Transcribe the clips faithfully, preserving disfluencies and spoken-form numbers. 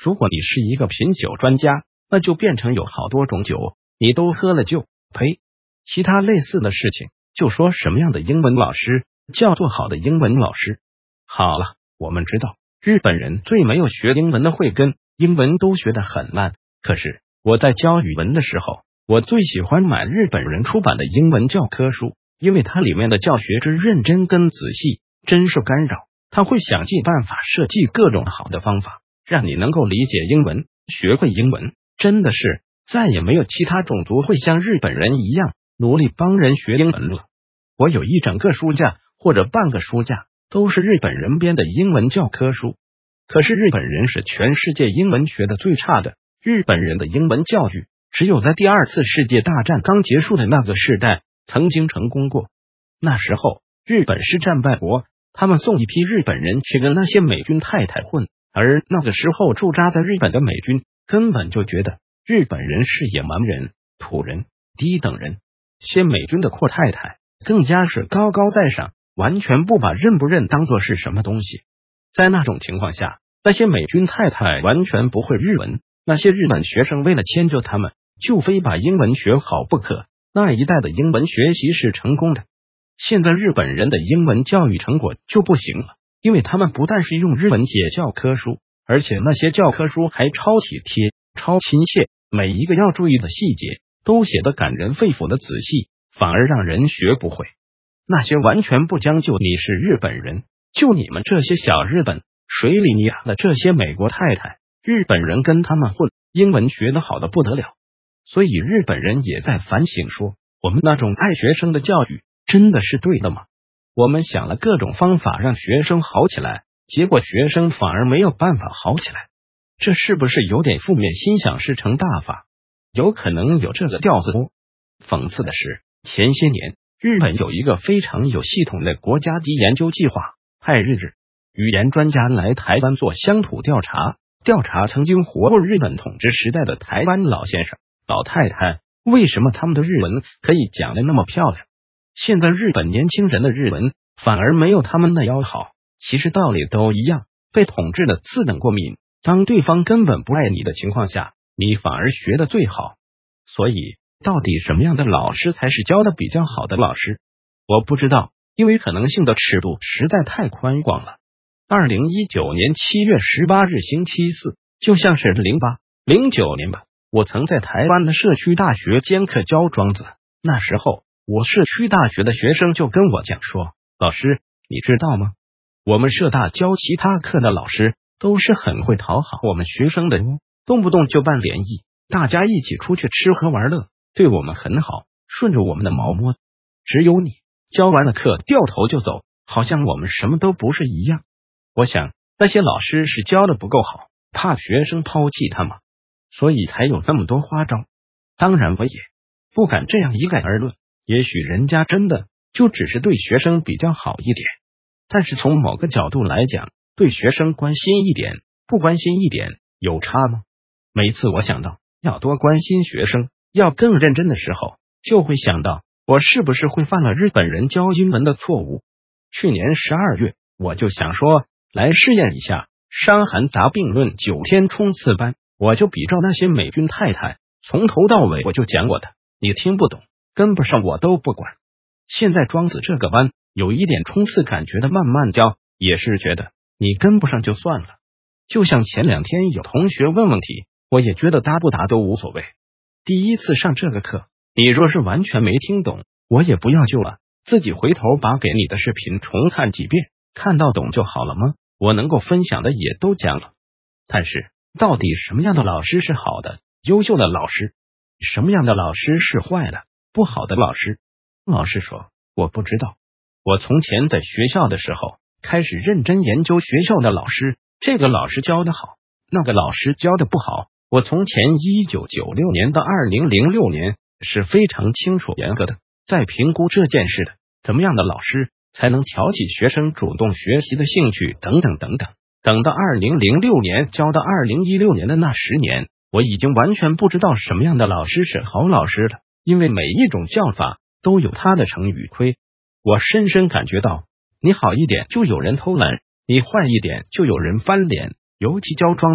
如果你是一个品酒专家，那就变成有好多种酒，你都喝了就呸。其他类似的事情，就说什么样的英文老师叫做好的英文老师。好了，我们知道日本人最没有学英文的慧根，英文都学得很烂。可是我在教语文的时候，我最喜欢买日本人出版的英文教科书，因为它里面的教学之认真跟仔细，真受干扰。他会想尽办法设计各种好的方法，让你能够理解英文，学会英文。真的是再也没有其他种族会像日本人一样努力帮人学英文了。我有一整个书架或者半个书架都是日本人编的英文教科书。可是日本人是全世界英文学的最差的，日本人的英文教育只有在第二次世界大战刚结束的那个世代曾经成功过。那时候日本是战败国，他们送一批日本人去跟那些美军太太混，而那个时候驻扎在日本的美军根本就觉得日本人是野蛮人、土人、低等人。些美军的阔太太更加是高高在上，完全不把认不认当作是什么东西。在那种情况下，那些美军太太完全不会日文，那些日本学生为了迁就他们，就非把英文学好不可。那一代的英文学习是成功的。现在日本人的英文教育成果就不行了，因为他们不但是用日文写教科书，而且那些教科书还超体贴、超亲切，每一个要注意的细节都写得感人肺腑的仔细，反而让人学不会。那些完全不将就你是日本人，就你们这些小日本水里你养的这些美国太太，日本人跟他们混，英文学得好的不得了。所以日本人也在反省说，我们那种爱学生的教育真的是对的吗？我们想了各种方法让学生好起来，结果学生反而没有办法好起来，这是不是有点负面心想事成大法？有可能有这个调子哦。讽刺的是，前些年日本有一个非常有系统的国家级研究计划，派日日语言专家来台湾做乡土调查，调查曾经活过日本统治时代的台湾老先生、老太太，为什么他们的日文可以讲得那么漂亮？现在日本年轻人的日文反而没有他们那样好，其实道理都一样，被统治的自等过敏，当对方根本不爱你的情况下，你反而学得最好。所以到底什么样的老师才是教的比较好的老师？我不知道，因为可能性的尺度实在太宽广了。二零一九年七月十八日星期四，就像是零八、零九年吧，我曾在台湾的社区大学兼课教庄子。那时候我社区大学的学生就跟我讲说，老师，你知道吗？我们社大教其他课的老师都是很会讨好我们学生的哦，动不动就办联谊，大家一起出去吃喝玩乐，对我们很好，顺着我们的毛摸。只有你教完了课掉头就走，好像我们什么都不是一样。我想那些老师是教的不够好，怕学生抛弃他们，所以才有那么多花招。当然我也不敢这样一概而论，也许人家真的就只是对学生比较好一点，但是从某个角度来讲，对学生关心一点不关心一点有差吗？每次我想到要多关心学生，要更认真的时候，就会想到我是不是会犯了日本人教英文的错误。去年十二月我就想说来试验一下伤寒杂病论九天冲刺班，我就比照那些美军太太，从头到尾我就讲我的，你听不懂跟不上我都不管。现在庄子这个班有一点冲刺感觉的慢慢教，也是觉得你跟不上就算了。就像前两天有同学问问题，我也觉得答不答都无所谓。第一次上这个课，你若是完全没听懂，我也不要救了，自己回头把给你的视频重看几遍，看到懂就好了吗？我能够分享的也都讲了。但是到底什么样的老师是好的、优秀的老师？什么样的老师是坏的、不好的老师？老实说，我不知道。我从前在学校的时候，开始认真研究学校的老师，这个老师教的好，那个老师教的不好。我从前一九九六年到二零零六年是非常清楚严格的在评估这件事的，怎么样的老师才能挑起学生主动学习的兴趣等等等等。等到二零零六年教到二零一六年的那十年，我已经完全不知道什么样的老师是好老师了，因为每一种教法都有它的成与亏。我深深感觉到，你好一点就有人偷懒，你坏一点就有人翻脸。尤其教庄子，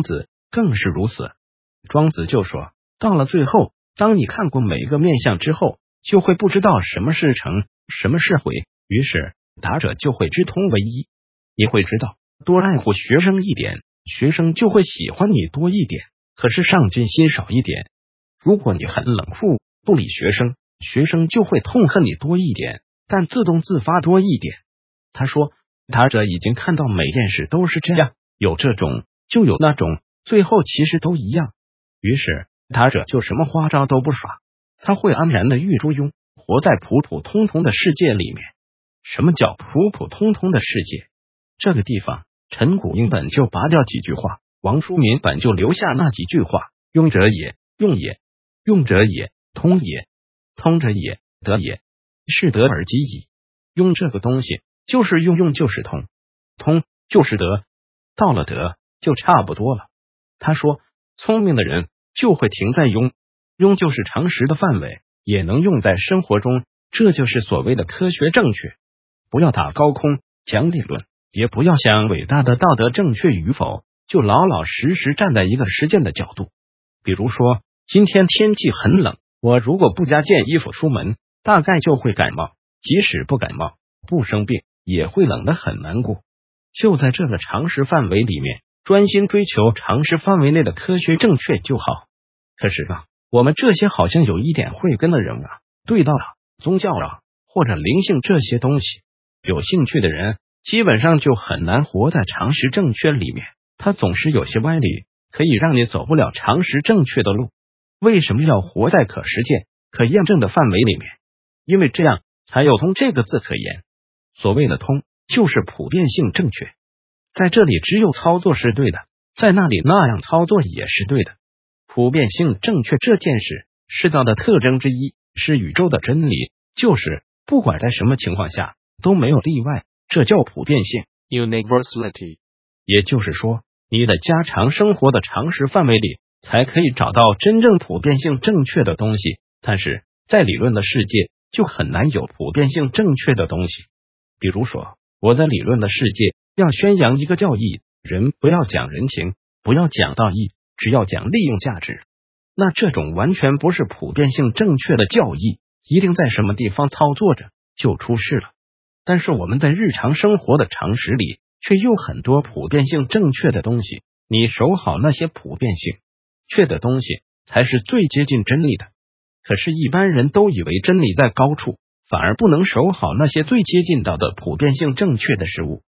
更是如此。庄子就说，到了最后，当你看过每个面相之后，就会不知道什么是成，什么是毁，于是达者就会知通为一。你会知道，多爱护学生一点，学生就会喜欢你多一点，可是上进心少一点。如果你很冷酷，不理学生，学生就会痛恨你多一点，但自动自发多一点。他说，达者已经看到每件事都是这样，有这种就有那种，最后其实都一样。于是达者就什么花招都不耍，他会安然的玉中庸，活在普普通通的世界里面。什么叫普普通通的世界？这个地方陈谷英本就拔掉几句话，王叔民本就留下那几句话，庸者也，用也；用者也，通也；通者也，得也。是得而极矣。用这个东西就是用，用就是通，通就是得，到了得就差不多了。他说，聪明的人就会停在庸，庸就是常识的范围，也能用在生活中，这就是所谓的科学正确。不要打高空讲理论，也不要想伟大的道德正确与否，就老老实实站在一个实践的角度。比如说，今天天气很冷，我如果不加件衣服出门，大概就会感冒，即使不感冒，不生病，也会冷得很难过。就在这个常识范围里面，专心追求常识范围内的科学正确就好。可是啊，我们这些好像有一点慧根的人啊，对道啊、宗教啊或者灵性这些东西有兴趣的人，基本上就很难活在常识正确里面。他总是有些歪理，可以让你走不了常识正确的路。为什么要活在可实践、可验证的范围里面？因为这样才有通这个字可言。所谓的通，就是普遍性正确。在这里只有操作是对的，在那里那样操作也是对的。普遍性正确这件事，是道的特征之一，是宇宙的真理，就是不管在什么情况下都没有例外，这叫普遍性 universality。 也就是说，你在家常生活的常识范围里才可以找到真正普遍性正确的东西，但是在理论的世界就很难有普遍性正确的东西。比如说，我在理论的世界要宣扬一个教义，人不要讲人情，不要讲道义，只要讲利用价值，那这种完全不是普遍性正确的教义，一定在什么地方操作着就出事了。但是我们在日常生活的常识里却有很多普遍性正确的东西，你守好那些普遍性确的东西才是最接近真理的。可是一般人都以为真理在高处，反而不能守好那些最接近到的普遍性正确的事物。